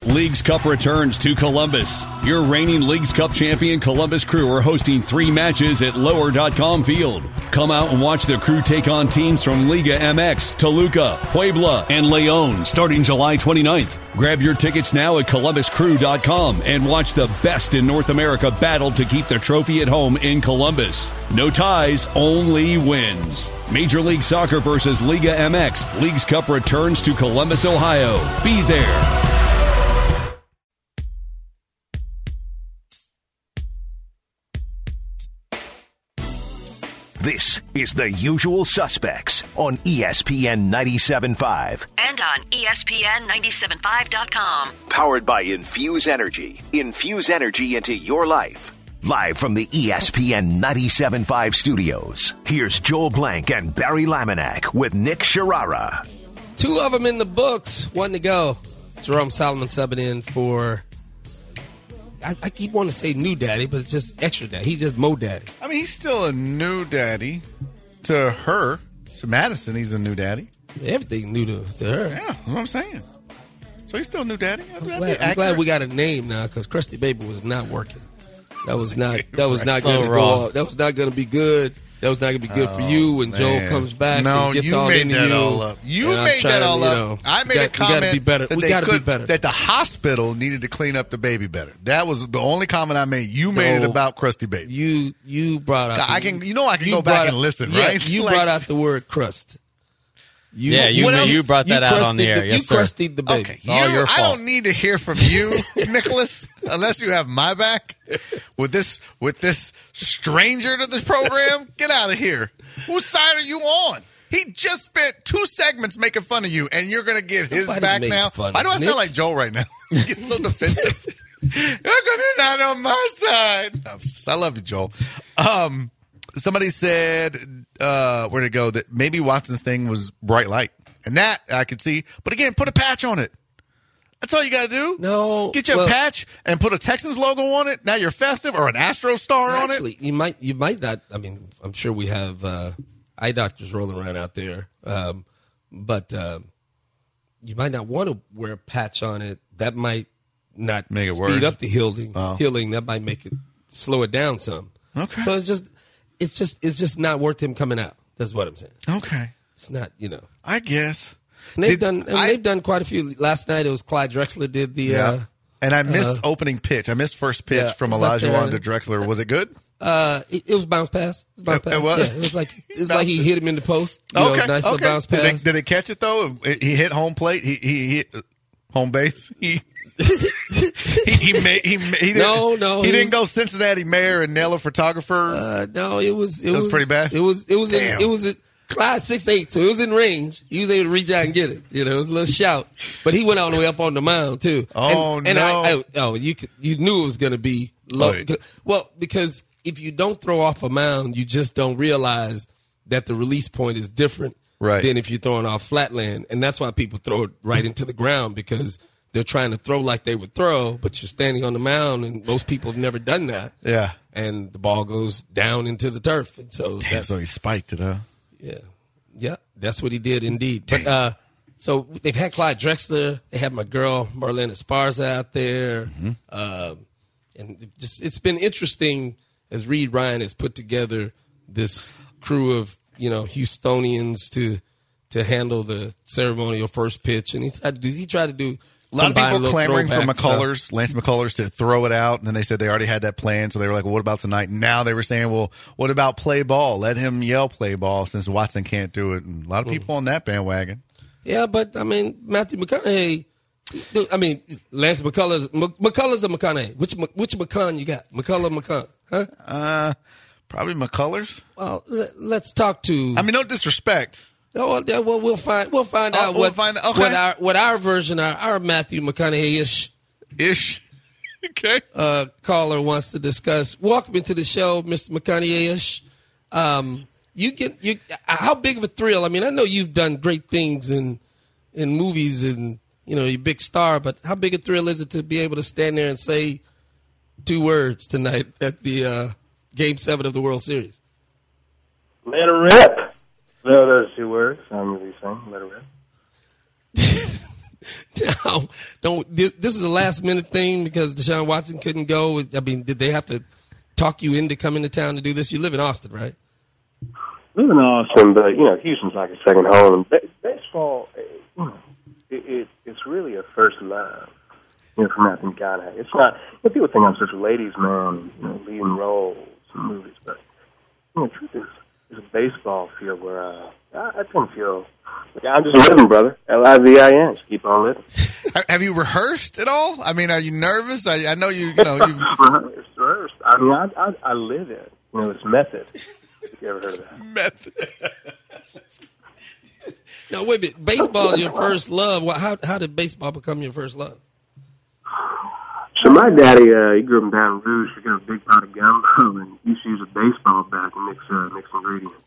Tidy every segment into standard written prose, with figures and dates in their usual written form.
Leagues Cup returns to Columbus. Your reigning Leagues Cup champion Columbus Crew are hosting 3 matches at Lower.com Field. Come out and watch the Crew take on teams from Liga MX, Toluca, Puebla, and Leon starting July 29th. Grab your tickets now at ColumbusCrew.com and watch the best in North America battle to keep the trophy at home in Columbus. No ties, only wins. Major League Soccer versus Liga MX. Leagues Cup returns to Columbus, Ohio. Be there. This is The Usual Suspects on ESPN 97.5. And on ESPN975.com. Powered by Infuse Energy. Infuse energy into your life. Live from the ESPN 97.5 studios, here's Joel Blank and Barry Laminack with Nick Sharara. 2 of them in the books. 1 to go. Jerome Solomon subbing in for... I keep wanting to say new daddy, but it's just extra daddy. He's just Mo daddy. I mean, he's still a new daddy to her. To Madison, he's a new daddy. Everything new to her. Yeah, that's what I'm saying. So he's still a new daddy. I'm glad we got a name now because Krusty Baby was not working. That was not going to go. That was not going to be good. That was not going to be good for you when Joel comes back and gets all into you. All up. You made that all up. I made a comment we got to be better. That the hospital needed to clean up the baby better. That was the only comment I made. You made it about Krusty Baby. You brought out. I can go back and listen, right? You brought out the word crust. You brought that out on the air. Yes, sir. You crustied the baby. Okay, it's all your fault. I don't need to hear from you, Nicholas, unless you have my back. With this stranger to this program, get out of here. Whose side are you on? He just spent 2 segments making fun of you, and you're going to get his back now. Why do I sound like Joel right now? You get so defensive. You're not on my side. I love you, Joel. Somebody said, where'd it go, that maybe Watson's thing was bright light. And that I could see. But again, put a patch on it. That's all you got to do. No. Get your patch and put a Texans logo on it. Now you're festive, or an Astro star on it. Actually, you might not. I mean, I'm sure we have eye doctors rolling around out there. But you might not want to wear a patch on it. That might not make it speed up the healing. Healing, that might make it slow it down some. Okay. So it's just not worth him coming out. That's what I'm saying. Okay. It's not, I guess. And they've done quite a few. Last night it was Clyde Drexler did the. And I missed opening pitch. I missed first pitch from Olajuwon to Drexler. Was it good? It was bounce pass. It was bounce pass. It was? Yeah, it was like he hit him in the post. Okay. Nice little bounce pass. Did it catch it though? He hit home plate. He hit home base. He didn't go Cincinnati mayor and nail a photographer. No, it was pretty bad. It was Clyde 6'8", so it was in range. He was able to reach out and get it. It was a little shout, but he went all the way up on the mound too. You knew it was going to be low. Well, because if you don't throw off a mound, you just don't realize that the release point is different than if you're throwing off flatland, and that's why people throw it right into the ground because they're trying to throw like they would throw, but you're standing on the mound, and most people have never done that. Yeah. And the ball goes down into the turf. And so so he spiked it, huh? Yeah. Yeah, that's what he did indeed. But so they've had Clyde Drexler. They had my girl, Marlena Esparza, out there. Mm-hmm. And it's been interesting as Reed Ryan has put together this crew of, Houstonians to handle the ceremonial first pitch. And he tried to do a lot of people clamoring for McCullers, Lance McCullers, to throw it out, and then they said they already had that plan, so they were like, well, what about tonight? Now they were saying, well, what about play ball? Let him yell play ball since Watson can't do it. And a lot of people on that bandwagon. Yeah, but, Matthew McConaughey, Lance McCullers or McConaughey? Which McConn you got? McCuller or McConn? Huh? Probably McCullers. Well, let's talk to... no disrespect. Oh, yeah, well, we'll find out what our version, our Matthew McConaughey-ish. Okay. Caller wants to discuss. Welcome into the show, Mr. McConaughey-ish. How big of a thrill? I know you've done great things in movies and, you're a big star, but how big a thrill is it to be able to stand there and say 2 words tonight at the Game 7 of the World Series? Let her rip. No, those 2 words. I'm really saying, let her rip. Now, this is a last minute thing because Deshaun Watson couldn't go. I mean, did they have to talk you into coming to town to do this? You live in Austin, right? Live in Austin, but Houston's like a second home. Baseball, it's really a first love. From Matthew McConaughey. It's not. People think I'm such a ladies' man, leading roles in movies, but the truth is, it's a baseball field where I tend to feel like I'm just living, brother. LIVIN. Just keep on living. Have you rehearsed at all? I mean, are you nervous? I know you've rehearsed. I mean, I live it. It's method. Have you ever heard of that? Method. Now, wait a minute. Baseball is your first love. How did baseball become your first love? So my daddy, he grew up in Baton Rouge. He got a big pot of gumbo, and he used to use a baseball bat to mix ingredients.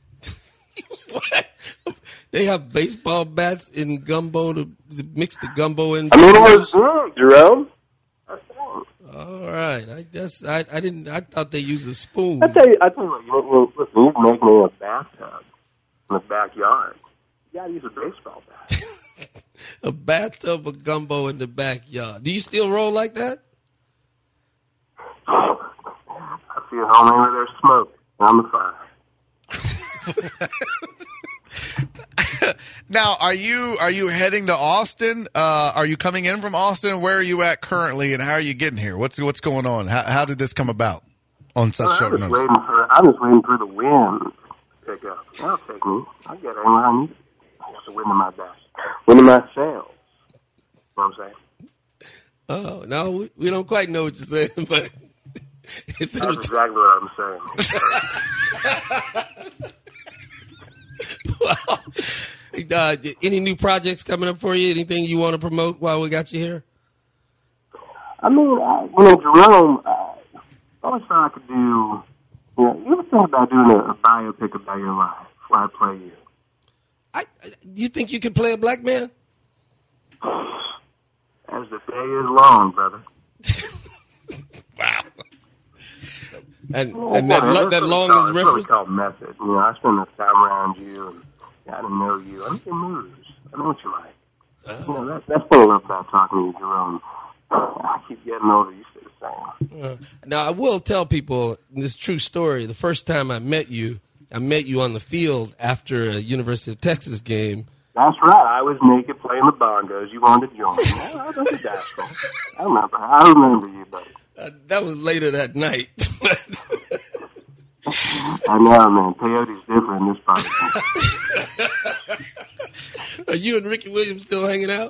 They have baseball bats in gumbo to mix the gumbo in. I mean, it was Jerome. All right, I guess I didn't. I thought they used a spoon. I tell you what. Listen, you're making a bathtub in the backyard. You gotta use a baseball bat. A bathtub of gumbo in the backyard. Do you still roll like that? I feel home where there's smoke on the fire. Now, are you heading to Austin? Are you coming in from Austin? Where are you at currently, and how are you getting here? What's going on? How did this come about on such short notice? I'm just waiting for the wind to pick up. That'll take me. I'll get anywhere I need it. I got the wind in my back. Wind in my sails. You know what I'm saying? Oh, no, we don't quite know what you're saying, but it's that's exactly what I'm saying. Well, any new projects coming up for you? Anything you want to promote while we got you here? I mean, Jerome, I always thought I could do, you ever think about doing a biopic about your life where I play you? You think you could play a black man? As the day is long, brother. Wow. And that long is reference? It's really called method. I spend enough time around you, and I didn't know you. I know your moves. I know what you like. That's what I love about talking to you, Jerome. I keep getting older. You stay the same. Now, I will tell people this true story. The first time I met you on the field after a University of Texas game. That's right. I was naked playing the bongos. You wanted to join me. I don't think that's cool. I remember you, buddy. That was later that night. I know, man. Peyote's different in this part. Are you and Ricky Williams still hanging out?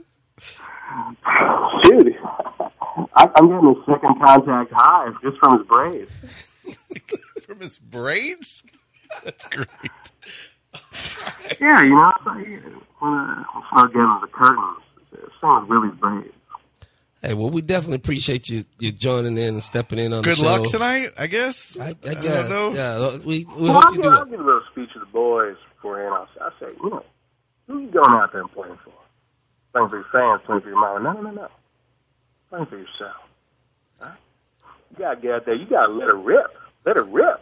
Dude, I'm getting a second contact high just from his braids. From his braids? That's great. Yeah, it's like when I start getting the curtains, same with Willie's braids. Hey, well, we definitely appreciate you joining in and stepping in on the show. Good luck tonight, I guess. I guess. don't know. Yeah, we hope you do it. I'll give a little speech to the boys beforehand. I'll say, who you going out there and playing for? Playing for your fans, playing for your mama. No. Playing for yourself. All right? You got to get out there. You got to let it rip. Let it rip.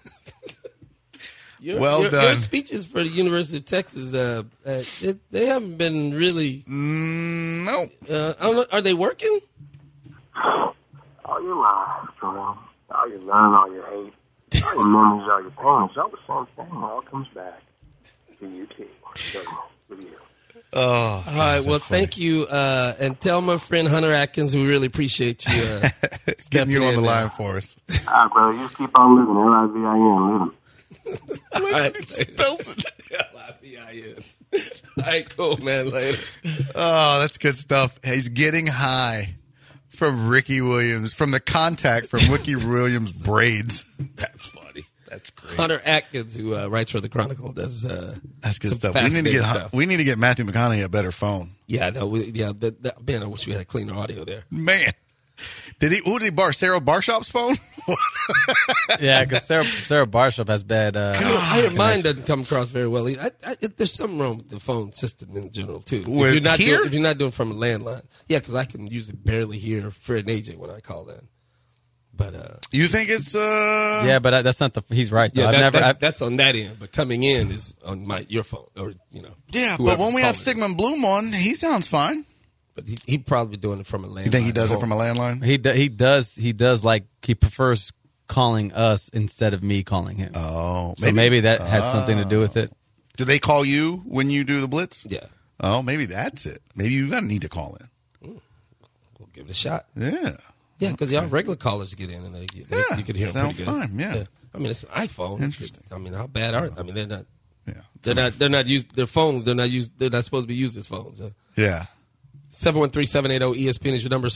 Well done. Your speeches for the University of Texas, they haven't been really. No. I don't know. Are they working? All your life, Jerome. All your love, all your hate, all your memories, all your pain. It's all the same thing. It all comes back to UT. With you. Oh, all right. Well, thank you, and tell my friend Hunter Atkins we really appreciate you getting you on the line for us. All right, brother. You just keep on living. LIVIN, living. All right, spells it. LIVIN. All right, cool, man. Later. Oh, that's good stuff. He's getting high from Ricky Williams, from the contact from Ricky Williams' braids. That's funny. That's great. Hunter Atkins, who writes for the Chronicle, that's good stuff. We need to get Matthew McConaughey a better phone. Yeah, no, man, I wish we had cleaner audio there. Man. Who did he borrow? Sarah Barshop's phone? Yeah, because Sarah Barshop has bad. I hear mine doesn't come across very well. There's something wrong with the phone system in general too. If you're not doing from a landline, yeah, because I can usually barely hear Fred and AJ when I call in. But you think it's yeah, but that's not the. He's right. Though. Yeah, that's on that end. But coming in is on your phone, or Yeah, but when we have Sigmund Bloom on, he sounds fine. But he probably doing it from a landline. You think he does it from a landline? He does. He does. Like, he prefers calling us instead of me calling him. Oh, so maybe that has something to do with it. Do they call you when you do the blitz? Yeah. Oh, maybe that's it. Maybe you gotta need to call in. We'll give it a shot. Yeah. Yeah, because y'all regular callers get in and you can hear them pretty good. Fine, yeah. I mean, it's an iPhone. Interesting. I mean, how bad are they? I mean, they're not. Yeah. They're not used. Their phones. They're not supposed to be used as phones. Yeah. 713-780-ESPN is your number.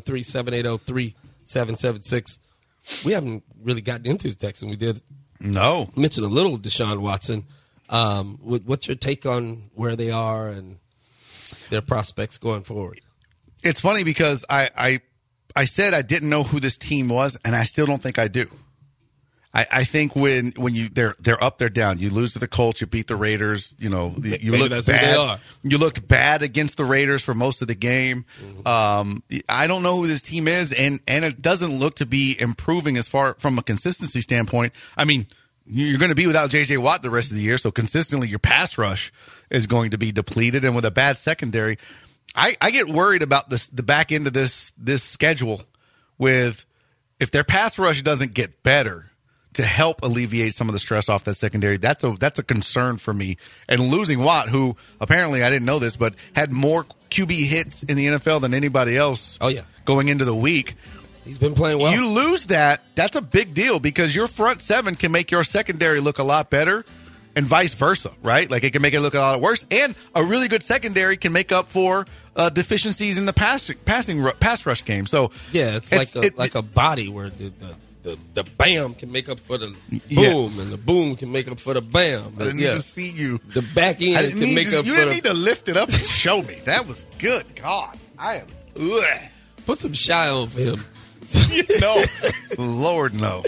713-780-3776. We haven't really gotten into texting. We did. No. Mention a little Deshaun Watson. What's your take on where they are and their prospects going forward? It's funny because I said I didn't know who this team was, and I still don't think I do. I think when they're up, they're down. You lose to the Colts, you beat the Raiders. You look bad. You looked bad against the Raiders for most of the game. Mm-hmm. I don't know who this team is, and it doesn't look to be improving as far from a consistency standpoint. I mean, you're going to be without J.J. Watt the rest of the year, so consistently your pass rush is going to be depleted, and with a bad secondary, I get worried about the back end of this schedule with if their pass rush doesn't get better to help alleviate some of the stress off that secondary. That's a concern for me. And losing Watt, who apparently, I didn't know this, but had more QB hits in the NFL than anybody else. Oh, yeah. Going into the week. He's been playing well. You lose that's a big deal because your front seven can make your secondary look a lot better and vice versa, right? Like, it can make it look a lot worse. And a really good secondary can make up for deficiencies in the pass rush game. So yeah, it's like a body where the bam can make up for the boom, and the boom can make up for the bam. I didn't need to see you. The back end can make up for the... You didn't need to lift it up and show me. That was good. God, I am... Ugh. Put some shy on for him. No. Lord, no.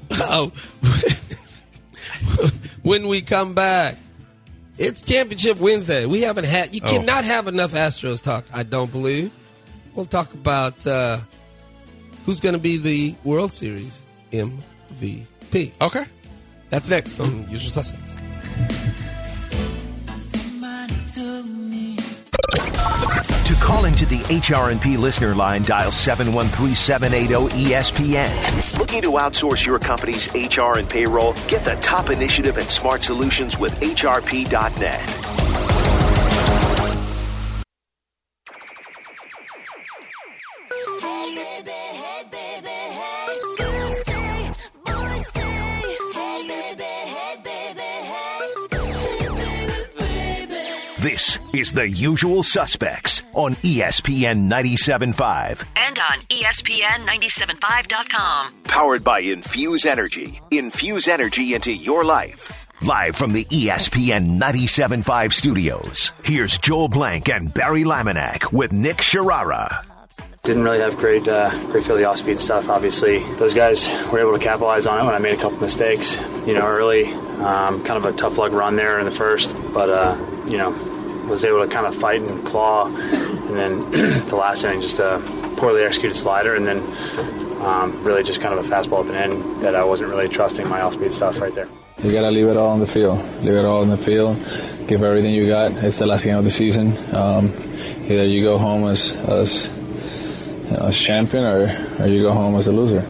When we come back, it's Championship Wednesday. We haven't had... You cannot have enough Astros talk, I don't believe. We'll talk about who's going to be the World Series MVP. Okay. That's next on Usual Suspects. To call into the HRNP listener line, dial 713-780-ESPN. Looking to outsource your company's HR and payroll? Get the top initiative and smart solutions with HRP.net. This is The Usual Suspects on ESPN 97.5. And on ESPN975.com. Powered by Infuse Energy. Infuse energy into your life. Live from the ESPN 97.5 studios, here's Joel Blank and Barry Laminack with Nick Sharara. Didn't really have great feel of the off-speed stuff. Obviously, those guys were able to capitalize on it when I made a couple mistakes, early. Kind of a tough luck run there in the first, but, was able to kind of fight and claw. And then the last inning, just a poorly executed slider, and then really just kind of a fastball at the end that I wasn't really trusting my off-speed stuff right there. You got to leave it all on the field. Leave it all in the field. Give everything you got. It's the last game of the season. Either you go home as champion or you go home as a loser.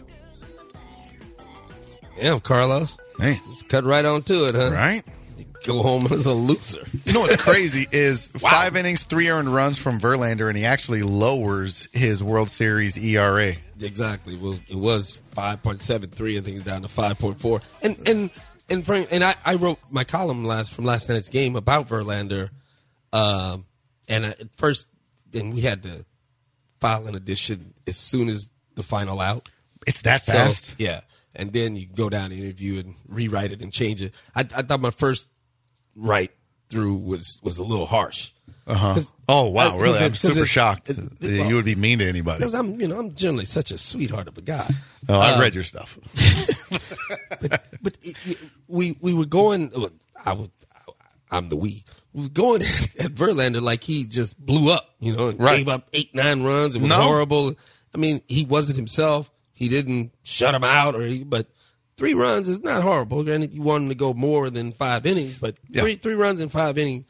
Damn, Carlos. Hey. Let's cut right on to it, huh? Right. Go home as a loser. You know what's crazy is 5 innings, 3 earned runs from Verlander, and he actually lowers his World Series ERA. Exactly. Well, it was 5.73. I think it's down to 5.4. And Frank, I wrote my column from last night's game about Verlander. And at first, then we had to file an edition as soon as the final out. It's that fast? So, yeah. And then you go down and interview and rewrite it and change it. I thought my first write through was a little harsh. Oh wow, really? I'm super shocked. You would be mean to anybody. Because I'm generally such a sweetheart of a guy. Oh, I read your stuff. but we were going. Look, I'm the we. We were going at Verlander like he just blew up. And gave up 8-9 runs. It was horrible. I mean, he wasn't himself. He didn't shut them out, but 3 runs is not horrible. Granted, you want him to go more than 5 innings, but three runs in 5 innings.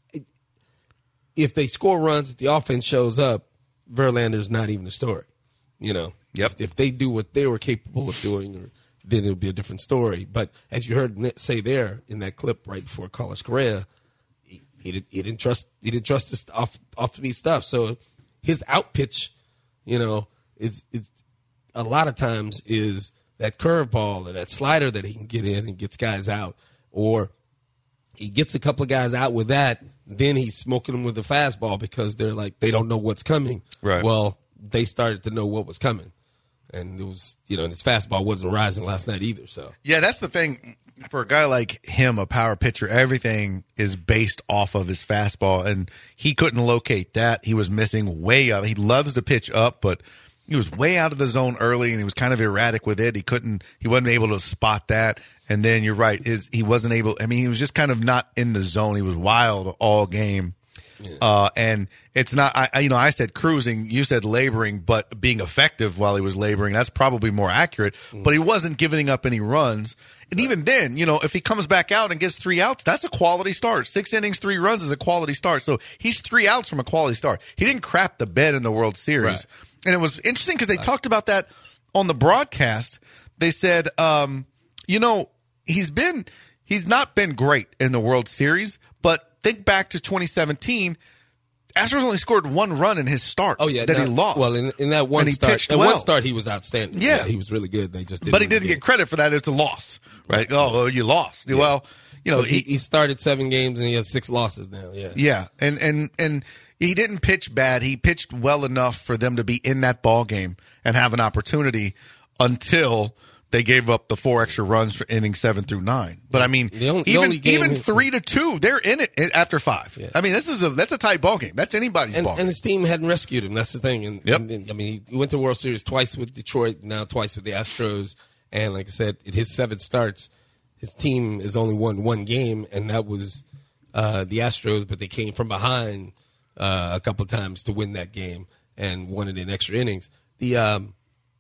If they score runs, if the offense shows up, Verlander's not even a story. You know, if they do what they were capable of doing, then it'll be a different story. But as you heard Nick say there in that clip right before Carlos Correa, he didn't trust this off speed stuff. So his out pitch, you know, it's a lot of times is that curveball or that slider that he can get in and gets guys out, or he gets a couple of guys out with that. Then he's smoking them with the fastball because they're like, they don't know what's coming. Right. Well, they started to know what was coming. And it was, you know, and his fastball wasn't rising last night either. So yeah, that's the thing. For a guy like him, a power pitcher, everything is based off of his fastball. And he couldn't locate that. He was missing way up. He loves to pitch up, but he was way out of the zone early and he was kind of erratic with it. He wasn't able to spot that. And then you're right. He wasn't able, I mean, he was just kind of not in the zone. He was wild all game. Yeah. And it's not, I said cruising, you said laboring, but being effective while he was laboring, that's probably more accurate. But he wasn't giving up any runs. And even then, you know, if he comes back out and gets 3 outs, that's a quality start. 6 innings, 3 runs is a quality start. So he's 3 outs from a quality start. He didn't crap the bed in the World Series. Right. And it was interesting because they talked about that on the broadcast. They said, you know, he's not been great in the World Series, but think back to 2017. Astros only scored 1 run in his start. Oh yeah, he lost. Well, in that one start, one start he was outstanding. Yeah, he was really good. They just didn't. But he didn't get credit for that. It's a loss, right? Oh, you lost. Yeah. Well, you know, he started 7 games and he has 6 losses now. Yeah, yeah, and he didn't pitch bad. He pitched well enough for them to be in that ball game and have an opportunity until they gave up the 4 extra runs for innings 7 through 9. But I mean, even 3-2, they're in it after 5. Yeah. I mean, that's a tight ball game. That's anybody's ball game. And his team hadn't rescued him. That's the thing. And I mean, he went to the World Series twice with Detroit, now twice with the Astros. And like I said, in his 7 starts, his team has only won 1 game, and that was the Astros. But they came from behind a couple of times to win that game and won it in extra innings. The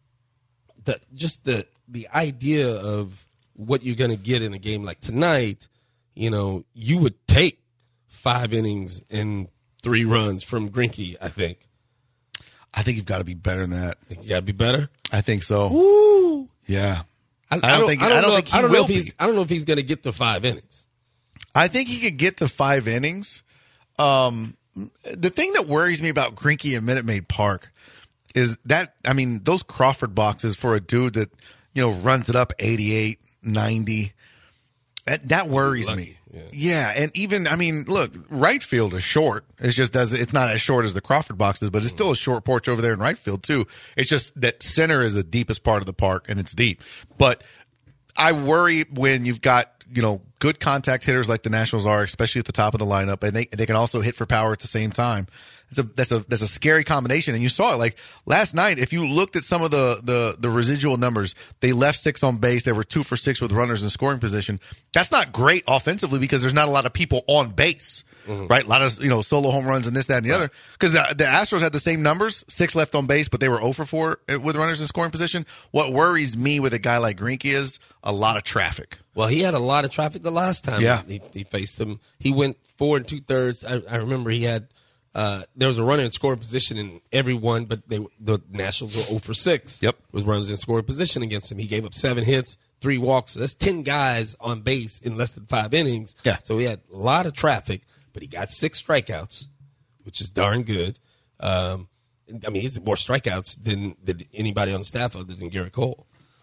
idea of what you're going to get in a game like tonight, you know, you would take 5 innings and 3 runs from Greinke, I think. I think you've got to be better than that. Think you got to be better? I think so. Woo! Yeah. I don't know if he's going to get to 5 innings. I think he could get to 5 innings. The thing that worries me about Greinke at Minute Maid Park is that, I mean, those Crawford boxes for a dude that, you know, runs it up 88, 90, that worries me. Yeah. And even, I mean, look, right field is short. It's not as short as the Crawford boxes, but it's still a short porch over there in right field too. It's just that center is the deepest part of the park and it's deep. But I worry when you've got, you know, good contact hitters like the Nationals are, especially at the top of the lineup, and they can also hit for power at the same time. That's a scary combination, and you saw it. Like last night, if you looked at some of the residual numbers, they left 6 on base. They were 2 for 6 with runners in scoring position. That's not great offensively because there's not a lot of people on base, right? A lot of, you know, solo home runs and this, that, and the other. Because the Astros had the same numbers, 6 left on base, but they were 0 for 4 with runners in scoring position. What worries me with a guy like Greinke is a lot of traffic. Well, he had a lot of traffic the last time he faced him. He went 4 2/3. I remember he had there was a runner in scoring position in every one, but the Nationals were 0 for 6 with runners in scoring position against him. He gave up 7 hits, 3 walks. So that's 10 guys on base in less than 5 innings. Yeah. So he had a lot of traffic, but he got 6 strikeouts, which is darn good. I mean, he's more strikeouts than anybody on the staff other than Garrett Cole.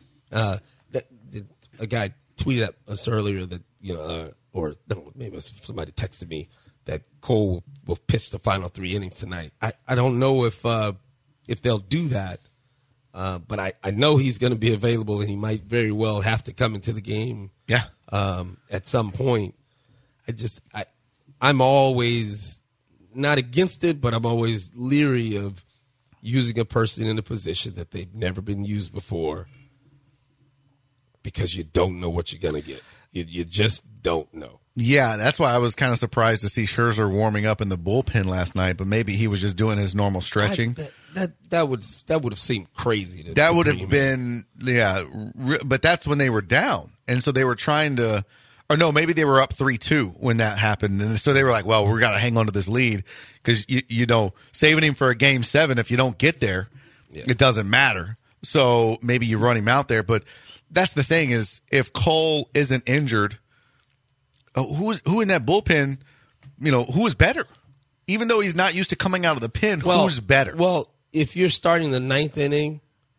A guy tweeted at us earlier that, you know, or no, maybe it was somebody texted me that Cole will pitch the final 3 innings tonight. I don't know if they'll do that, but I know he's going to be available and he might very well have to come into the game. Yeah. At some point. I'm always not against it, but I'm always leery of using a person in a position that they've never been used before because you don't know what you're going to get. You just don't know. Yeah, that's why I was kind of surprised to see Scherzer warming up in the bullpen last night, but maybe he was just doing his normal stretching. That would have seemed crazy. That would have been, but that's when they were down. And so they were trying to, or no, maybe they were up 3-2 when that happened. And so they were like, well, we're going to hang on to this lead because, saving him for a Game 7, if you don't get there, it doesn't matter. So maybe you run him out there. But that's the thing is if Cole isn't injured, who in that bullpen, who is better? Even though he's not used to coming out of the pen, who's better? Well, if you're starting the 9th inning,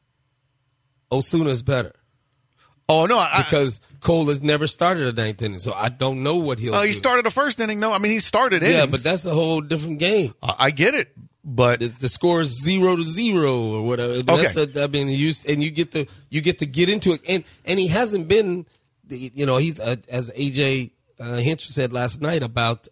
Osuna's better. Oh, no. Because Cole has never started a 9th inning, so I don't know what he'll do. He started the first inning, though. I mean, he started innings. Yeah, but that's a whole different game. I get it, but the score is 0-0 or whatever. Okay. You get to get into it, and he hasn't been. He's as AJ Hinch said last night about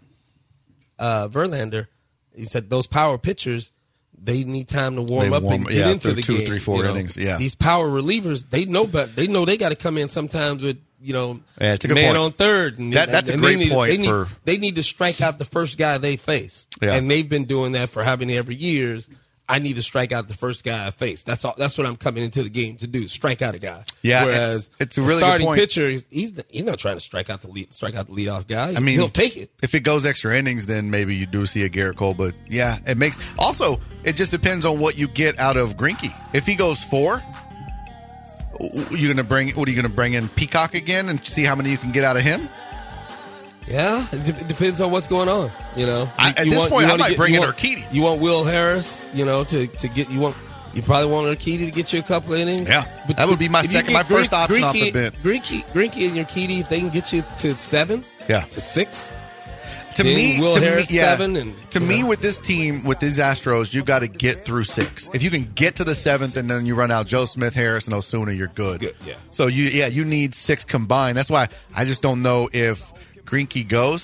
Verlander. He said those power pitchers, they need time to warm up and get into the 2, game. 3, 4 innings. Yeah, these power relievers, they know better. They know they got to come in sometimes with it's a good man point. on third. And that's a great point. They need to strike out the first guy they face, and they've been doing that for how many every years. I need to strike out the first guy I face. That's all. That's what I'm coming into the game to do. Strike out a guy. Yeah. Whereas it's a really starting good point. pitcher, he's not trying to strike out the leadoff guy. I mean, he'll take it. If it goes extra innings, then maybe you do see a Garrett Cole. But yeah, it makes. Also, it just depends on what you get out of Greinke. If he goes 4, what are you going to bring in Peacock again and see how many you can get out of him? Yeah, it depends on what's going on. At this point, I might bring in Urquidy. You want Will Harris, to get you probably want Urquidy to get you a couple of innings. Yeah, but that would be my first option off the bench. Greinke and Urquidy, if they can get you to 7, to 6. To me, Will Harris 7, and to me, with this team, with these Astros, you got to get through 6. If you can get to the 7th and then you run out Joe Smith, Harris, and Osuna, you're good. Yeah. So you need 6 combined. That's why I just don't know if Greinke goes.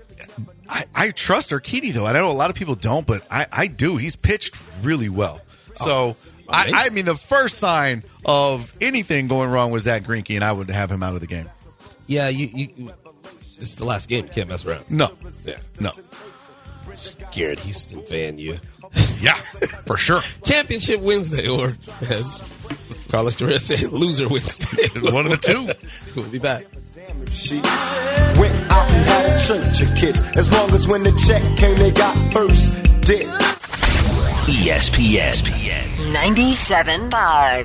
I trust Urquidy, though. I know a lot of people don't, but I do. He's pitched really well. So, I mean, the first sign of anything going wrong was Zach Greinke, and I would have him out of the game. Yeah, this is the last game. You can't mess around. No. Yeah. No. Scared Houston fan, you. Yeah, for sure. Championship Wednesday, or as Carlos Torres said, loser Wednesday. One of the two. We'll be back. She went out and had a church of kids. As long as when the check came, they got first dibs. ESPN 97.5.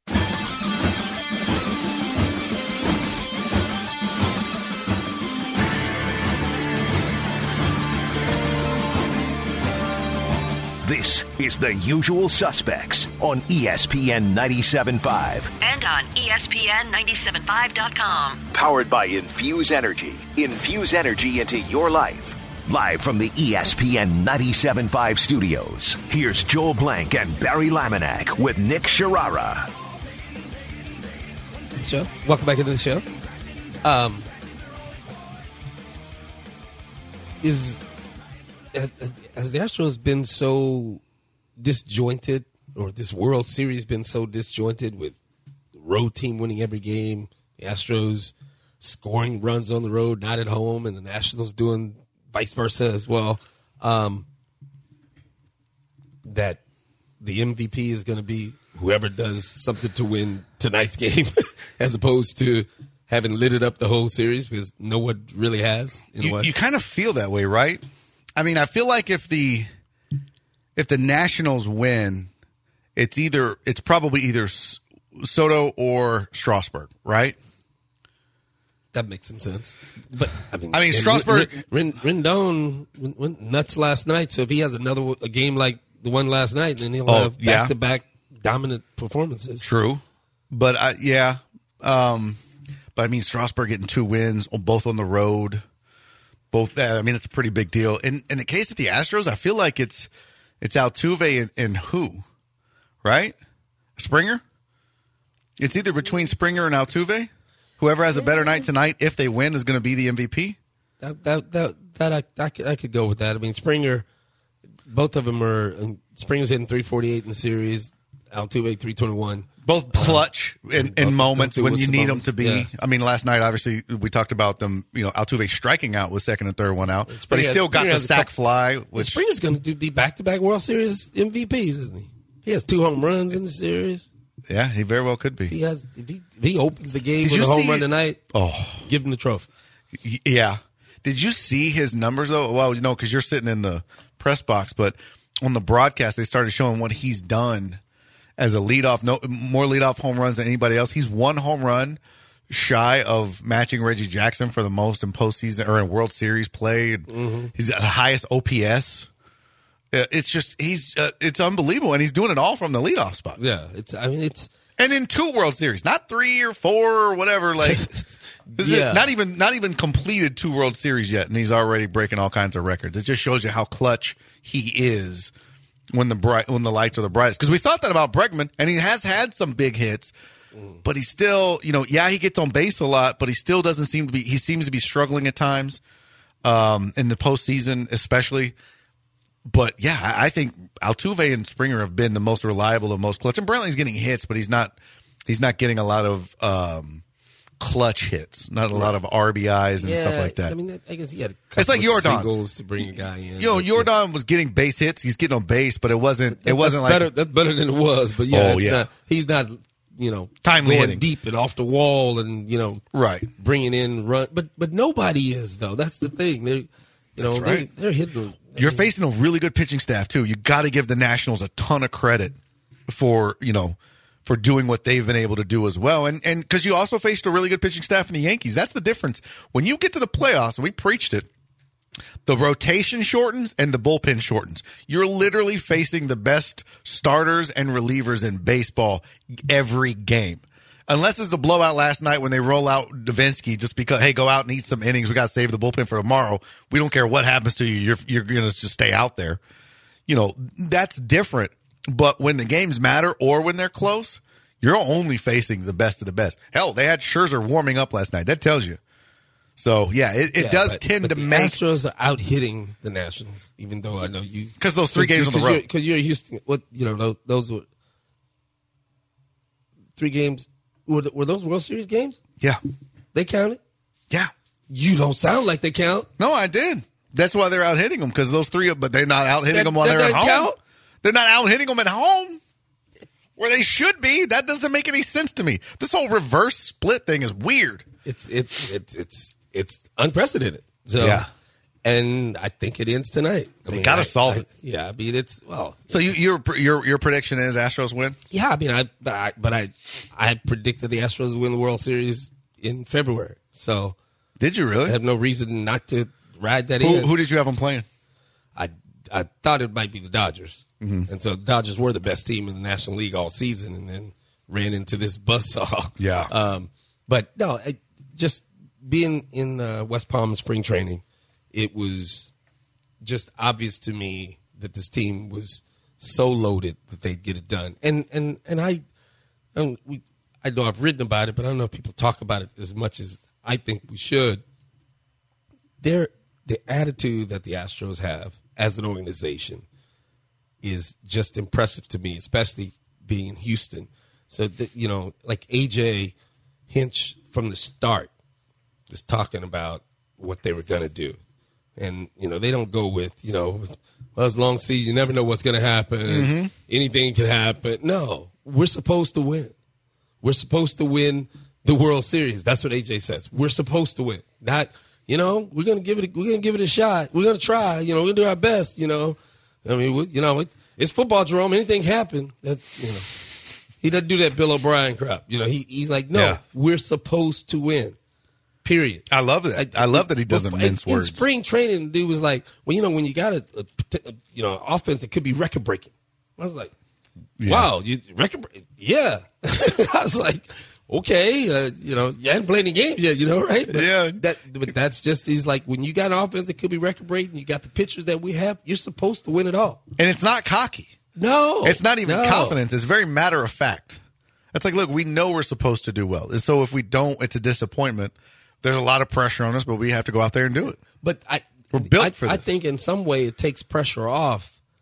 This is The Usual Suspects on ESPN 97.5. And on ESPN975.com. Powered by Infuse Energy. Infuse energy into your life. Live from the ESPN 97.5 studios, here's Joel Blank and Barry Laminack with Nick Sharara. Show. Welcome back into the show. Has the Astros been so disjointed, or this World Series been so disjointed with the road team winning every game, the Astros scoring runs on the road, not at home, and the Nationals doing vice versa as well, that the MVP is going to be whoever does something to win tonight's game as opposed to having lit it up the whole series, because no one really has. You kind of feel that way, right? I mean, I feel like if the Nationals win, it's probably either Soto or Strasburg, right? That makes some sense. But I mean Strasburg, Rendon went nuts last night. So if he has a game like the one last night, then he'll have back-to-back dominant performances. True, but but I mean Strasburg getting 2 wins, both on the road. Both, I mean, it's a pretty big deal. In the case of the Astros, I feel like it's Altuve and who, right? Springer? It's either between Springer and Altuve. Whoever has a better night tonight, if they win, is going to be the MVP. I could go with that. I mean, Springer, both of them are. Springer's hitting 348 in the series. Altuve 321. Both clutch in moments when you need them to be. Yeah. I mean, last night, obviously, we talked about them, Altuve striking out with second and third one out. But he still got the sac fly. Springer's going to be back-to-back World Series MVPs, isn't he? He has 2 home runs in the series. Yeah, he very well could be. If he opens the game with a home run tonight, give him the trophy. Yeah. Did you see his numbers, though? Well, because you're sitting in the press box, but on the broadcast, they started showing what he's done as a leadoff, more leadoff home runs than anybody else. He's 1 home run shy of matching Reggie Jackson for the most in postseason or in World Series play. Mm-hmm. He's at the highest OPS. It's just it's unbelievable, and he's doing it all from the leadoff spot. Yeah, and in 2 World Series, not 3 or 4 or whatever. Like, not even completed 2 World Series yet, and he's already breaking all kinds of records. It just shows you how clutch he is when the lights are the brightest. Because we thought that about Bregman, and he has had some big hits, but he's still, he gets on base a lot, but he still doesn't seem to be. He seems to be struggling at times in the postseason, especially. But yeah, I think Altuve and Springer have been the most reliable and most clutch. And Brantley's getting hits, but he's not getting a lot of clutch hits, not a lot of RBIs and stuff like that. I mean, I guess he had a couple it's like of Jordan singles to bring a guy in. Jordan was getting base hits. He's getting on base, but it wasn't like that's better than it was. But he's not timely going hitting deep and off the wall and right bringing in run. But nobody is though. That's the thing. They're hitting. You're facing a really good pitching staff too. You got to give the Nationals a ton of credit for doing what they've been able to do as well. And because you also faced a really good pitching staff in the Yankees. That's the difference. When you get to the playoffs, and we preached it, the rotation shortens and the bullpen shortens. You're literally facing the best starters and relievers in baseball every game. Unless it's a blowout last night when they roll out Davinsky just because, hey, go out and eat some innings. We got to save the bullpen for tomorrow. We don't care what happens to you. You're going to just stay out there. That's different. But when the games matter or when they're close, you're only facing the best of the best. Hell, they had Scherzer warming up last night. That tells you. So, yeah, it does tend to make. The Astros are out hitting the Nationals, even though I know you. Because those 3 games on the road. Because you're Houston. Those were 3 games. Were those World Series games? Yeah. They counted? Yeah. You don't sound like they count. No, I did. That's why they're out hitting them, because those 3, but they're not out hitting them while they're at home. Count? They're not out hitting them at home where they should be. That doesn't make any sense to me. This whole reverse split thing is weird. It's unprecedented. So, yeah. And I think it ends tonight. They got to solve it. Yeah, I mean it's well. So your prediction is Astros win? Yeah, I mean I predicted the Astros win the World Series in February. So did you really? I have no reason not to ride that in. Who did you have them playing? I thought it might be the Dodgers, and so the Dodgers were the best team in the National League all season, and then ran into this buzzsaw. Yeah. But no, just being in West Palm spring training. It was just obvious to me that this team was so loaded that they'd get it done. And I know I've written about it, but I don't know if people talk about it as much as I think we should. The attitude that the Astros have as an organization is just impressive to me, especially being in Houston. So that, like AJ Hinch from the start was talking about what they were going to do. And, they don't go with, well, it's a long season. You never know what's going to happen. Mm-hmm. Anything can happen. No, we're supposed to win. We're supposed to win the World Series. That's what AJ says. We're supposed to win. Not, we're going to give it a shot. We're going to try. We're going to do our best. I mean, it's football, Jerome. Anything happen. He doesn't do that Bill O'Brien crap. He's like, no, We're supposed to win. Period. I love that. I love that he doesn't mince words. In spring training, the dude was like, well, when you got a offense that could be record breaking. I was like, wow, record breaking? Yeah. I was like, okay, you hadn't played any games yet, right? But but that's just, he's like, when you got an offense that could be record breaking, you got the pitchers that we have, you're supposed to win it all. And it's not cocky. No. It's not even confidence. It's very matter of fact. It's like, look, we know we're supposed to do well. And so if we don't, it's a disappointment. There's a lot of pressure on us, but we have to go out there and do it. But we're built for this. I think in some way it takes pressure off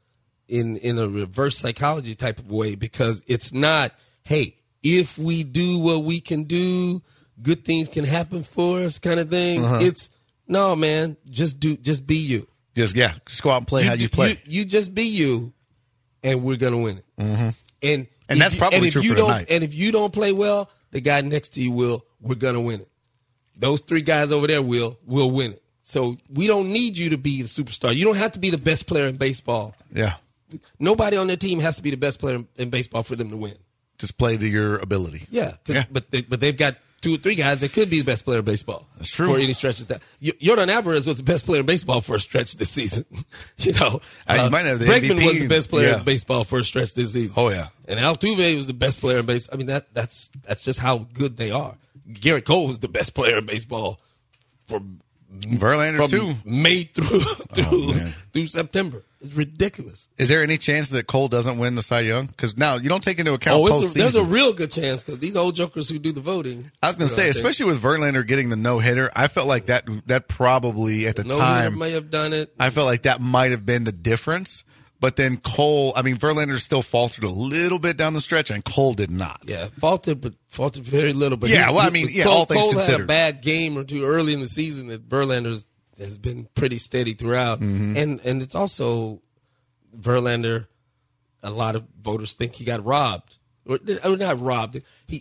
in a reverse psychology type of way, because it's not, hey, if we do what we can do, good things can happen for us kind of thing. It's, no, man, just be you. Just go out and play how you play. You just be you, and we're going to win it. And that's probably true for tonight. And if you don't play well, the guy next to you will. We're going to win it. Those 3 guys over there will win it. So we don't need you to be the superstar. You don't have to be the best player in baseball. Yeah. Nobody on their team has to be the best player in baseball for them to win. Just play to your ability. Yeah. But they've got 2 or 3 guys that could be the best player in baseball. That's true. For any stretch of that. Yordan Alvarez was the best player in baseball for a stretch this season. You might have the Bregman MVP. was the best player in baseball for a stretch this season. Oh, yeah. And Altuve was the best player in baseball. I mean, that's just how good they are. Garrett Cole was the best player in baseball for Verlander too. May through September. It's ridiculous. Is there any chance that Cole doesn't win the Cy Young? Because now you don't take into account postseason. There's a real good chance, because these old jokers who do the voting. I was going to say, especially with Verlander getting the no-hitter, I felt like that probably at the time may have done it. I felt like that might have been the difference. But then Cole, I mean, Verlander still faltered a little bit down the stretch, and Cole did not. Yeah, faltered very little. But all things Cole considered. had a bad game or two early in the season that Verlander has been pretty steady throughout. And it's also Verlander, a lot of voters think he got robbed. Or not robbed.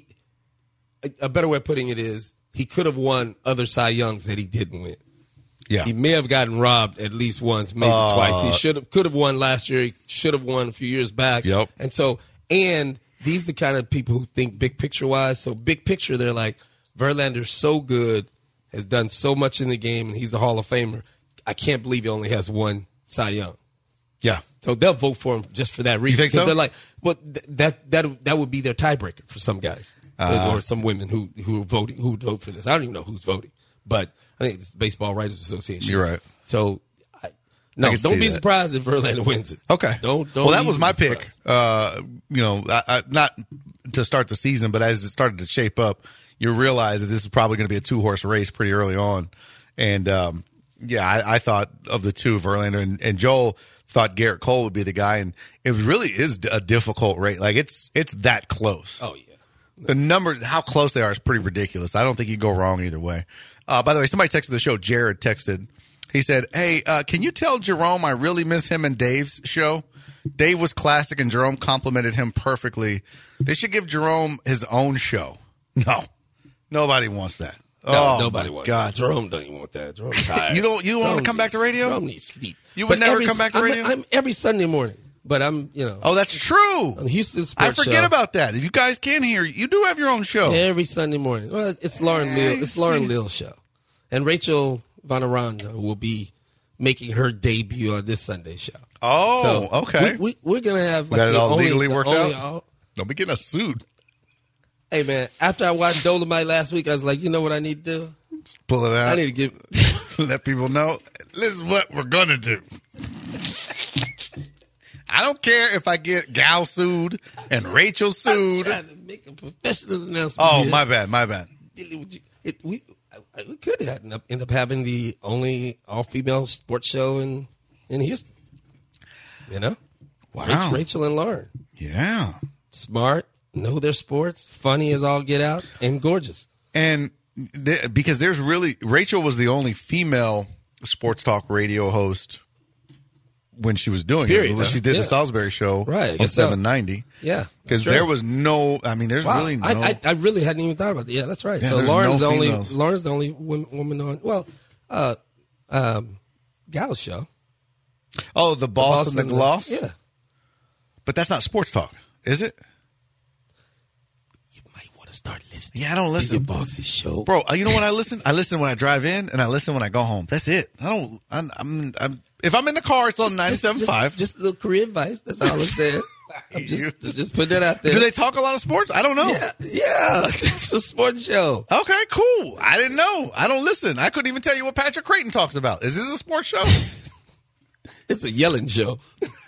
A better way of putting it is he could have won other Cy Youngs that he didn't win. Yeah. He may have gotten robbed at least once, maybe twice. He could have won last year. He should have won a few years back. Yep. And these are the kind of people who think big picture wise. So big picture, they're like, Verlander's so good, has done so much in the game, and he's a Hall of Famer. I can't believe he only has 1 Cy Young. Yeah. So they'll vote for him just for that reason. You think so? They're like, well, that would be their tiebreaker for some guys or some women who would vote for this. I don't even know who's voting, but I think it's the Baseball Writers Association. You're right. So, don't be surprised if Verlander wins it. Okay. Don't. Well, that was my pick. Not to start the season, but as it started to shape up, you realize that this is probably going to be a 2-horse race pretty early on. And I thought of the 2, Verlander and Joel thought Garrett Cole would be the guy, and it really is a difficult race. Like it's that close. Oh yeah. The number, how close they are, is pretty ridiculous. I don't think you go wrong either way. By the way, somebody texted the show. Jared texted. He said, hey, can you tell Jerome I really miss him and Dave's show? Dave was classic, and Jerome complimented him perfectly. They should give Jerome his own show. No. Nobody wants that. No, nobody wants that. Jerome doesn't want that. Jerome's tired. You don't want to come back to radio? Jerome needs sleep. You would never come back to radio? I'm every Sunday morning. But I'm. Oh, that's true. On Houston Sports I forget show. about that. If you guys can hear, you do have your own show. Every Sunday morning. Well, it's Lauren Lill. It's Lauren Lill's show. And Rachel Von Aranda will be making her debut on this Sunday show. Oh, so okay. We're going to have. Got it all legally worked out? Don't be getting us sued. Hey, man, after I watched Dolomite last week, I was like, you know what I need to do? Pull it out. I need to give. Let people know this is what we're going to do. I don't care if I get Gal sued and Rachel sued. I'm trying to make a professional announcement. Oh, here. My bad. We could end up having the only all-female sports show in Houston. Wow. Rachel and Lauren. Yeah. Smart, know their sports, funny as all get out, and gorgeous. And because there's really, Rachel was the only female sports talk radio host when she was doing it. When she did the Salisbury show on 790. Yeah. Because there was no, there's really no. I really hadn't even thought about that. Yeah, that's right. Yeah, so Lauren's no the only woman on, Gal's show. Oh, the Boss and the Gloss? Yeah. But that's not sports talk, is it? You might want to start listening. Yeah, I don't listen to your boss's show. Bro, you know when I listen? I listen when I drive in and I listen when I go home. That's it. I'm if I'm in the car, it's on 97.5. Just a little career advice. That's all I'm saying. Just put that out there. Do they talk a lot of sports? I don't know. Yeah. It's a sports show. Okay, cool. I didn't know. I don't listen. I couldn't even tell you what Patrick Creighton talks about. Is this a sports show? It's a yelling show.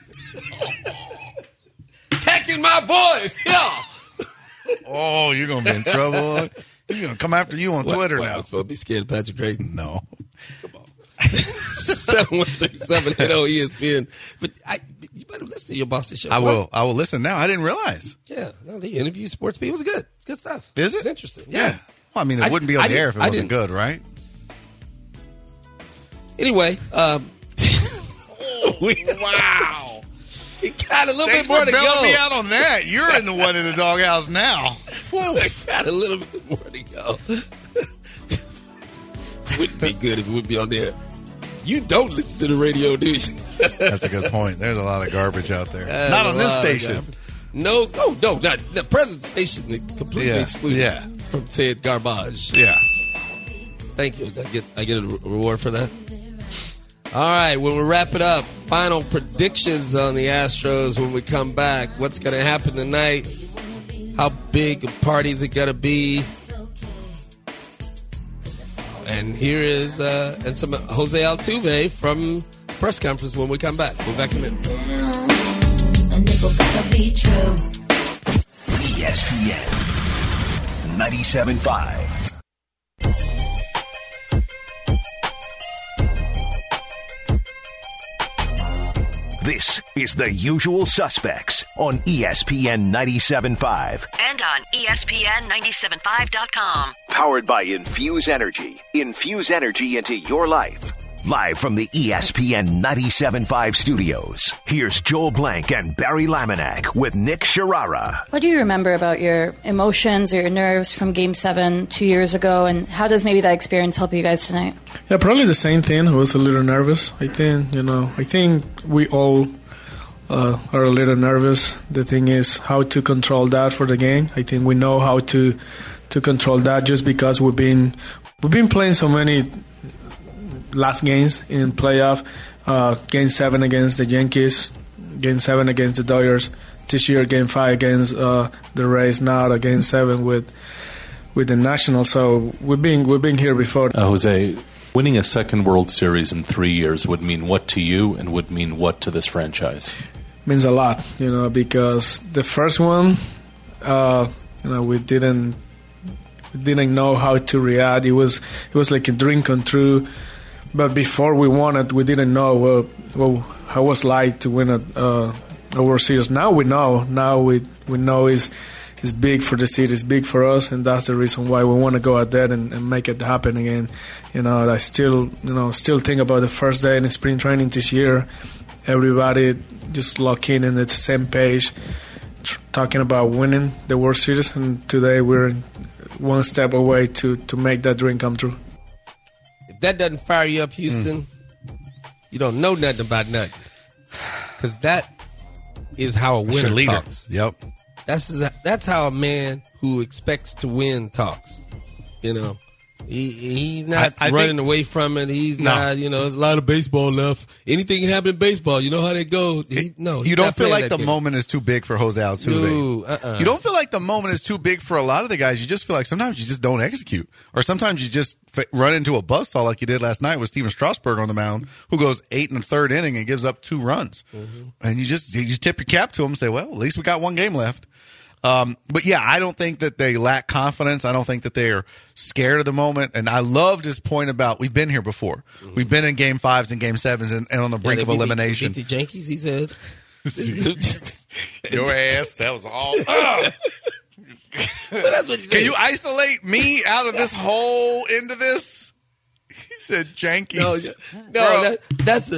Attacking my voice. Yeah. Oh, you're going to be in trouble. He's going to come after you on Twitter now. I'm supposed to be scared of Patrick Creighton. No. Come on. 713-780 ESPN. But you better listen. listen to your Boston show. I will. I will listen now. I didn't realize. Yeah, no, they interview sports people. It's good. It's good stuff. Is it? It's interesting. Yeah. Well, I mean, it wouldn't be on the air if it wasn't good, right? Anyway, wow. We got a little Thanks bit more for to go. bailing me out on that. You're in the one in the doghouse now. We got a little bit more to go. Wouldn't be good if it would be on there. You don't listen to the radio, do you? That's a good point. There's a lot of garbage out there. Not on this station. No, not the present station. Completely excluded from said garbage. Yeah. Thank you. I get a reward for that. All right, when we wrap it up, final predictions on the Astros when we come back. What's going to happen tonight? How big a party is it going to be? And here is and some Jose Altuve from press conference when we come back. We'll be back in a minute. ESPN 97.5. This is The Usual Suspects on ESPN 97.5. And on ESPN975.com. Powered by Infuse Energy. Infuse energy into your life. Live from the ESPN 97.5 studios, here's Joel Blank and Barry Laminack with Nick Sharara. What do you remember about your emotions or your nerves from Game 7 2 years ago, and how does maybe that experience help you guys tonight? Yeah, probably the same thing. I was a little nervous. I think we all are a little nervous. The thing is how to control that for the game. I think we know how to control that just because we've been playing so many last games in playoff. Game 7 against the Yankees, Game 7 against the Dodgers. This year, Game 5 against the Rays. Now Game 7 with the Nationals. So we've been here before. Jose, winning a second World Series in 3 years would mean what to you, and would mean what to this franchise? Means a lot, because the first one, we didn't know how to react. It was like a dream come true. But before we won it, we didn't know how it was like to win a World Series. Now we know. Now we know it's big for the city, it's big for us, and that's the reason why we want to go out there and make it happen again. I still think about the first day in spring training this year. Everybody just locked in the same page, talking about winning the World Series, and today we're one step away to make that dream come true. If that doesn't fire you up, Houston, you don't know nothing about nothing. Because that is how a winner talks. Yep. That's how a man who expects to win talks. He's not running away from it. He's not, there's a lot of baseball left. Anything can happen in baseball. You know how that goes. You don't feel like the moment is too big for Jose Altuve. No, You don't feel like the moment is too big for a lot of the guys. You just feel like sometimes you just don't execute. Or sometimes you just run into a buzzsaw like you did last night with Steven Strasburg on the mound, who goes 8 1/3 inning and gives up 2 runs. Mm-hmm. And you just tip your cap to him and say, well, at least we got one game left. But yeah, I don't think that they lack confidence. I don't think that they're scared of the moment. And I loved his point about we've been here before. Mm-hmm. We've been in Game 5s and Game 7s and on the brink of elimination. Beat the Yankees, he said. Your ass, that was all. But that's what he said. Can you isolate me out of this whole into this? He said Yankees. That's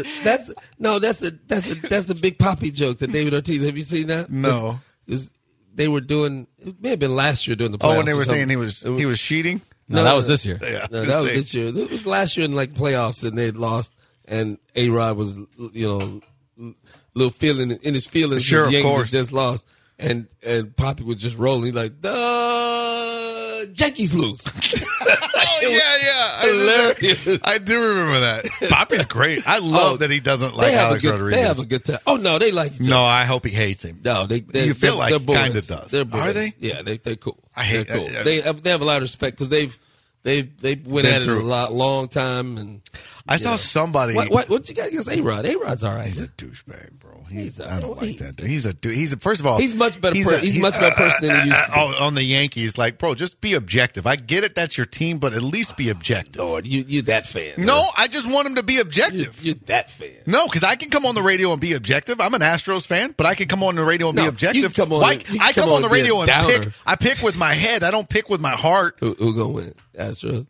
a Big Papi joke that David Ortiz. Have you seen that? No. They were doing, it may have been last year during the playoffs. Oh, when they were saying he was cheating? No, that was this year. Yeah, that was this year. It was last year in the playoffs, and they'd lost, and A-Rod was, little feeling in his feelings. Sure, the Yankees of course. just lost, and Papi was just rolling. He's like, the Yankees lose. Yeah. Hilarious. I do remember that. Papi's great. I love that he doesn't like Alex Rodriguez. They have a good time. Oh, no, they like each other. No, I hope he hates him. No, you feel like he kind of does. They're boys. Are they? Yeah, they're cool. I hate they're cool. They have a lot of respect because they've They went at it a long time, and I saw somebody. What you got against A-Rod? A-Rod's all right. He's a douchebag, bro. I don't like that dude. He's a dude. First of all, he's much better. He's much better person than he used to be. On the Yankees, like, bro, just be objective. I get it, that's your team, but at least be objective. Lord, you that fan? No, I just want him to be objective. You're that fan? No, because I can come on the radio and be objective. I'm an Astros fan, but I can come on the radio and be objective. I come on the radio and pick. I pick with my head. I don't pick with my heart. Who gonna win? Astros.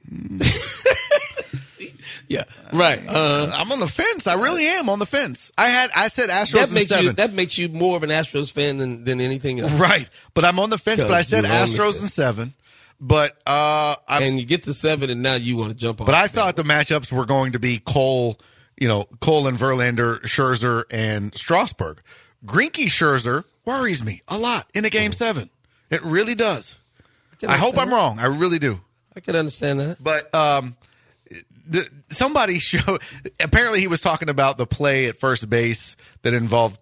Yeah, right. I'm on the fence. I really am on the fence. I said Astros in 7. That makes you more of an Astros fan than anything else. Right. But I'm on the fence, but I said Astros in 7. But and you get to 7 and now you want to jump off. But I thought the matchups were going to be Cole and Verlander, Scherzer, and Strasburg. Greinke Scherzer worries me a lot in a Game 7. It really does. I hope I'm wrong. I really do. I can understand that. But somebody apparently he was talking about the play at first base that involved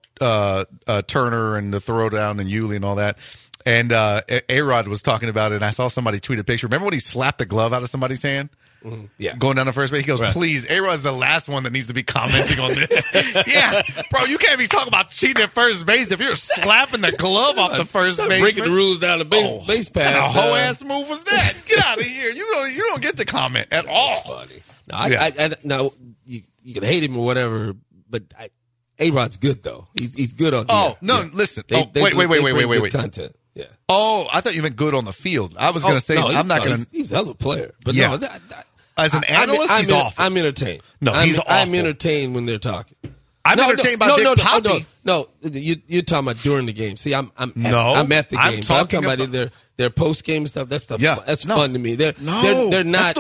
Turner and the throwdown and Yuli and all that. And A-Rod was talking about it, and I saw somebody tweet a picture. Remember when he slapped the glove out of somebody's hand? Mm-hmm. Yeah. Going down to first base? He goes, please, A-Rod's the last one that needs to be commenting on this. Yeah. Bro, you can't be talking about cheating at first base if you're slapping the glove off the first base. Breaking the rules down the base pad. What kind of hoe-ass move was that? Get out of here. You don't get to comment at all. Funny. No, you can hate him or whatever, but A-Rod's good, though. He's good on listen. Wait. Content. Yeah. Oh, I thought you meant good on the field. I was going to say, I'm not going to. He's a hell of a player. But yeah. As an analyst, he's awful. I'm entertained. No, he's awful. I'm entertained when they're talking. I'm entertained by Dick Poppy. No, you're talking about during the game. See, I'm at the game. I'm talking about their post game stuff. That stuff. Yeah, that's fun to me. They're not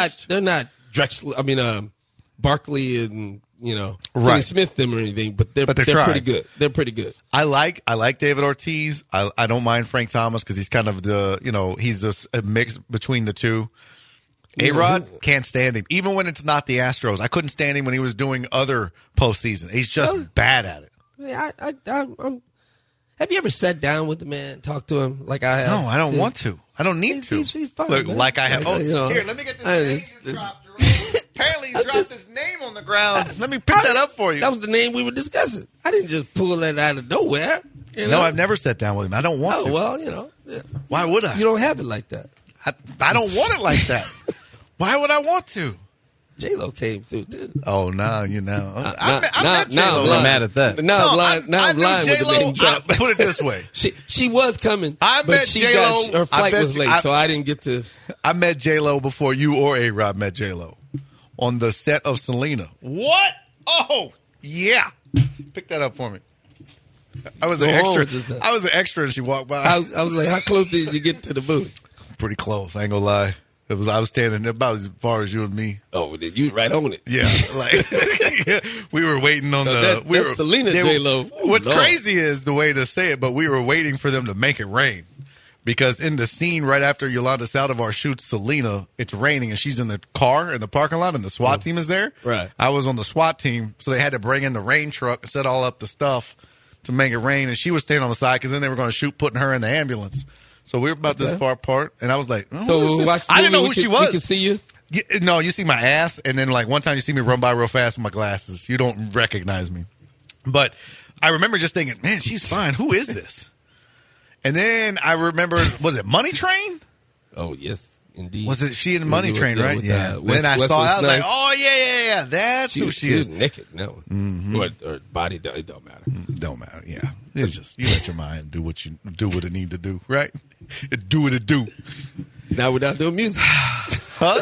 Drexler. I mean, Barkley and Kenny Smith them or anything, but they're pretty good. They're pretty good. I like David Ortiz. I don't mind Frank Thomas because he's kind of he's just a mix between the two. A-Rod, can't stand him. Even when it's not the Astros. I couldn't stand him when he was doing other postseason. He's just bad at it. I'm have you ever sat down with the man, talked to him like I have? No, I don't want to. I don't need to. He's fine, like I have. Here, let me get this name dropped. Apparently he dropped his name on the ground. Let me pick that up for you. That was the name we were discussing. I didn't just pull that out of nowhere. No, I've never sat down with him. I don't want to. Well, Yeah. Why would I? You don't have it like that. I don't want it like that. Why would I want to? J-Lo came through, too. Oh, now you know. I'm mad at that. Now I'm lying with the name drop. Put it this way. She was coming, but her flight was late, so I didn't get to. I met J-Lo before you or A-Rod met J-Lo on the set of Selena. What? Oh, yeah. Pick that up for me. I was an extra and she walked by. I was like, how close did you get to the booth? Pretty close. I ain't gonna lie. I was standing about as far as you and me. Oh, then you right on it. Yeah, we were waiting on Selena J-Lo. What's crazy is the way to say it, but we were waiting for them to make it rain because in the scene right after Yolanda Saldivar shoots Selena, it's raining and she's in the car in the parking lot and the SWAT team is there. Right. I was on the SWAT team, so they had to bring in the rain truck and set all up the stuff to make it rain, and she was staying on the side because then they were going to shoot putting her in the ambulance. So we were about this far apart, and I was like, I didn't know who she was. We could see you? No, you see my ass, and then like one time you see me run by real fast with my glasses. You don't recognize me. But I remember just thinking, man, she's fine. Who is this? And then I remember, was it Money Train? Oh, yes, indeed. Was it she in Money Train, right? Yeah. Then I saw it. I was like, oh, yeah. That's who she is. She was naked, no. Mm-hmm. Or body, it don't matter. Don't matter, yeah. It's just, you let your mind do what it need to do, right? Do what it do. Now we're down to music. Huh?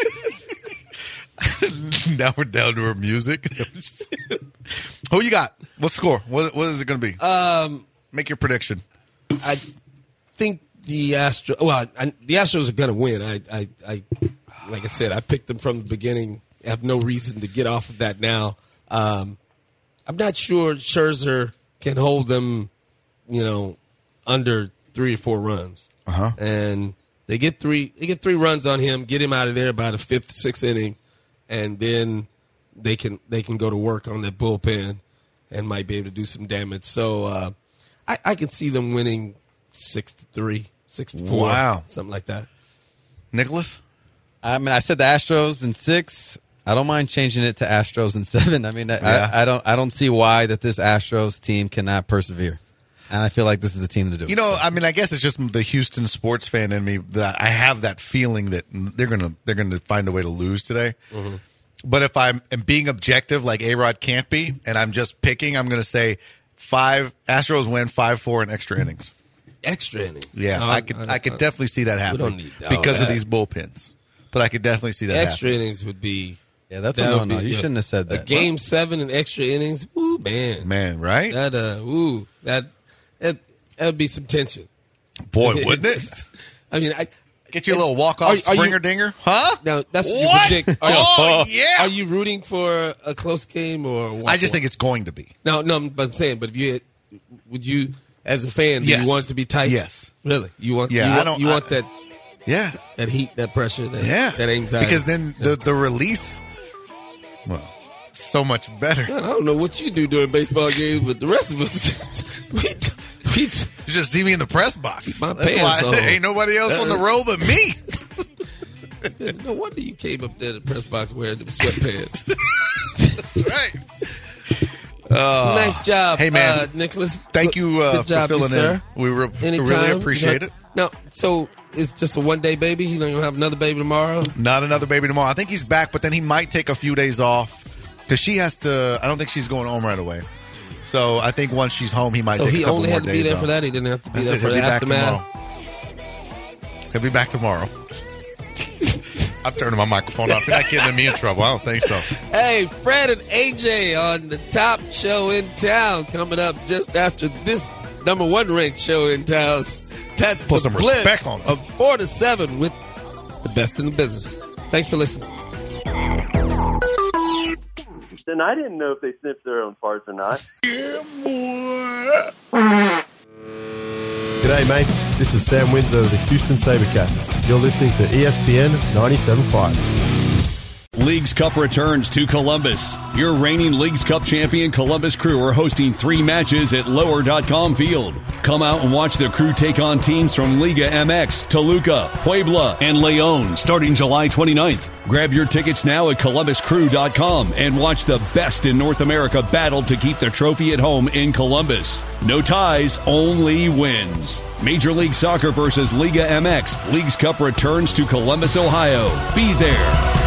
Now we're down to her music. Who you got? What score? What is it going to be? Make your prediction. I think the Astros. Well, the Astros are going to win. I like I said, I picked them from the beginning. I have no reason to get off of that now. I'm not sure Scherzer can hold them, under 3 or 4 runs. Uh-huh. And they get 3 runs on him, get him out of there by the 5th, 6th inning, and then they can go to work on that bullpen and might be able to do some damage. So I can see them winning 6-3, 6-4, wow, something like that. Nicholas? I mean, I said the Astros in 6. I don't mind changing it to Astros in 7. I mean, I don't see why that this Astros team cannot persevere. And I feel like this is the team to do it. You know, I mean, I guess it's just the Houston sports fan in me that I have that feeling that they're gonna find a way to lose today. Mm-hmm. But if I'm being objective, like A-Rod can't be, and I'm just picking, I'm going to say Astros win 5-4 in extra innings. Extra innings? Yeah, No, I could definitely see that happening. We don't need that. Because of these bullpens. But I could definitely see that extra happening. innings would be. Yeah, that's a no. You shouldn't have said that. A game 7 in extra innings. Ooh, man, right? That would be some tension. Boy, wouldn't it? I mean, get you a little walk-off springer dinger, huh? No, that's what you predict. Yeah. Are you rooting for a close game or? I just think it's going to be. No, but I'm saying, but if would you, as a fan, do you want it to be tight? Yes, really. You want? Yeah, you want that? Yeah, that heat, that pressure, that anxiety. Because then the release, well, so much better. God, I don't know what you do during baseball games, but the rest of us, you just see me in the press box. My That's pants why on. Ain't nobody else on the row but me. No wonder you came up there to the press box wearing them sweatpants. Right. Nice job, hey man, Nicholas. Thank you Good for job, filling sir. in. We really Anytime. appreciate it. No, so it's just a one-day baby. He's not gonna have another baby tomorrow. Not another baby tomorrow. I think he's back, but then he might take a few days off because she has to. I don't think she's going home right away. So I think once she's home, he might. So take he a couple only more had to be days there off. for that. He didn't have to be That's there it. for He'll the be back aftermath. tomorrow. He'll be back tomorrow. I'm turning my microphone off. You're not getting me in trouble. I don't think so. Hey, Fred and AJ on the top show in town coming up just after this number 1 ranked show in town. That's Put the some Blitz respect on it. of 4 to 7 with the best in the business. Thanks for listening. And I didn't know if they sniffed their own farts or not. G'day, mates. This is Sam Windsor of the Houston SaberCats. You're listening to ESPN 97.5. Leagues Cup returns to Columbus. Your reigning Leagues Cup champion Columbus Crew are hosting 3 matches at Lower.com Field. Come out and watch the Crew take on teams from Liga MX, Toluca, Puebla, and León starting July 29th. Grab your tickets now at ColumbusCrew.com and watch the best in North America battle to keep the trophy at home in Columbus. No ties, only wins. Major League Soccer versus Liga MX. Leagues Cup returns to Columbus, Ohio. Be there.